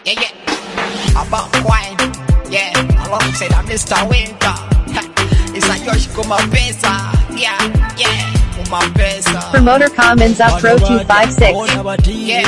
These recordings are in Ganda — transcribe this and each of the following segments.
yeah, yeah. About wine, yeah. Alongside Mr. Winter. It's like Yoshi Kumapesa, yeah, yeah. Kumapesa. Promoter Commons up Pro 256. Yeah,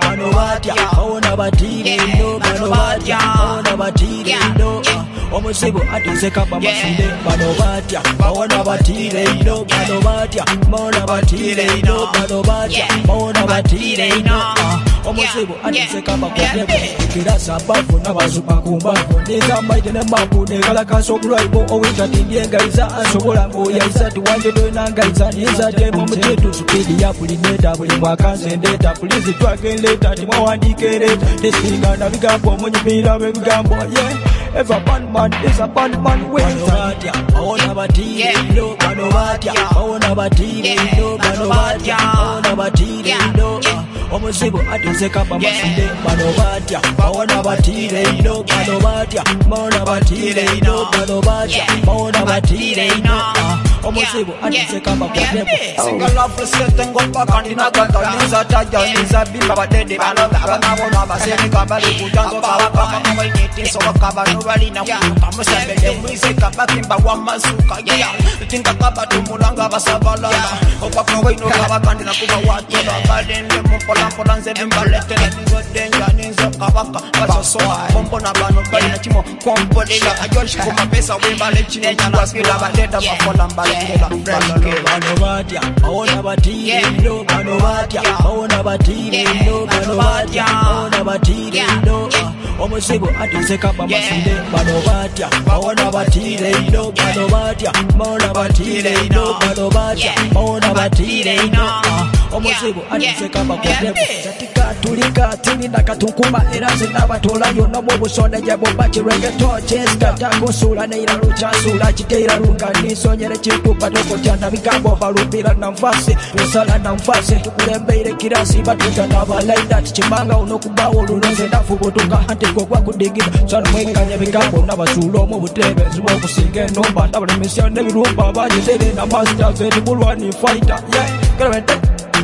Omusibu atizeka bamasinde bano batya bawona batire ino bano batya mona batire ino bano batya mona batire ino omusibu atizeka bakodebo kira sababu n'abazuba ku mbavu n'ezambaite ne mapu n'ekalakaasa obulwaibo owintatindye engaiza asobola ng'oyaisa tiwanje toyinangaiza niza temu omutetu supidi ya pulineta buli mwakanze ndeeta pulizi twagendeeta timwawandiika ereeta tesinga na bigambo omunyumira b'ebigambo ye If a bad man is a bad man with Banovatia, Banovatia, no Banovatia, Banovatia, no Banovatia, Banovatia, no Omusibu atizeka bamasinde Banovatia, Banovatia, no Banovatia, Banovatia, no Banovatia, Banovatia, no Omusibu atizeka bakodebo Single love for setting up back on the nagata Niza taja, niza bimba badede Banovatia, Banovatia, Basilica, Balipujango, Kawaka, Mawiniti, Sowakaba, Balina pamusembele mwiseka bakimba wamasuka yeah tinga kaba tumulanga basabalala okwakowe no kabakandi na kuba watela balende mpola nze bimbalete nizo denja nizo kabaka basosoa kompona bano balina kimo kompolela ajoshi kuma pesa wembale chine nyabasila bateta bakola mbalengela Banovatia, Banovatia, no Banovatia, Banovatia, no Banovatia, Banovatia, no Omusibu atizeka bamasinde Banovatia, Banovatia, no Banovatia, Banovatia, no Banovatia, Banovatia, no Omusibu atizeka bakodebo Zatika tulika tininda katukuma eraze n'abatolayo no mu busonde jabo bakiregeto cheska takosula neira luchasula kiteira lunganisonyere kitupa tokotyana bigambo balubira na nfasi tusala na nfasi tukulembeire kirasi batuta n'abalaida tikimanga unokubawo lunoze nafubutuka antiko kwa kudigira sana mwekanya bigambo n'abasulo mu butebe ziwo kusinga enomba n'abalemesya n'ebirumba bajetere na master zedibulwani fighter yeah kelewete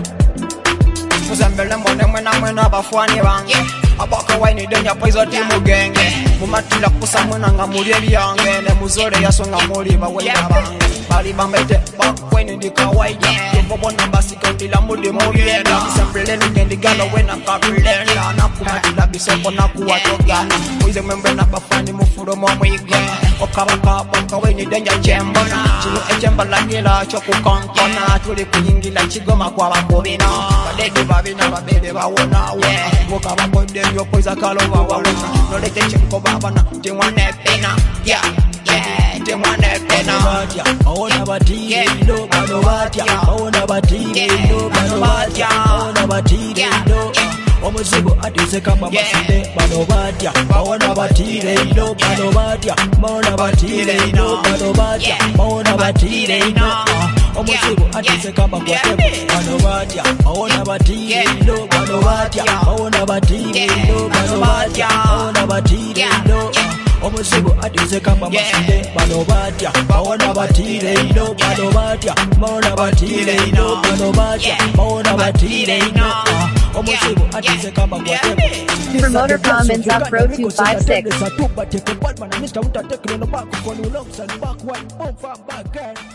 Muzembele mwena abafwani bange Abaka waini denya poizo timu genge Mumatila kusa mwena nga muli ebyange Ne muzole yaso nga muli bawenda bange Bali bambete bakweni ndika waija Yobobo nambasika utila muli mubyenda Muzembele ngendigalo wena kabilenda Nakumatila bisoko nakuwatogana Mwize mwembe nabafani mufuro mwamwige Okabaka baka waini denya jembona Chino echembalangila chokukonkona Tuli kuyingila chigoma kwa bakubina Badedi babina babede bawona Woka bakode yo poiza kalova wawona Nolete chenko babana Timwane pena Yeah, yeah Timwane pena Banovatia, no Banovatia, Banovatia, no Banovatia, Banovatia, no Omusibu atizeka bamasinde Banovatia, Banovatia, no Banovatia, Banovatia, no Banovatia, Banovatia, no Omusibu atizeka bakodebo Banovatia, Banovatia, no Banovatia, Banovatia, no Banovatia, Banovatia, no Omusibu atizeka bamasinde Banovatia, Banovatia, no Banovatia, Banovatia, no Banovatia, Banovatia, no Omusibu atizeka bakodebo Promoter Commons up Pro 256. Mr. Winter taking on the back for the long side back one, back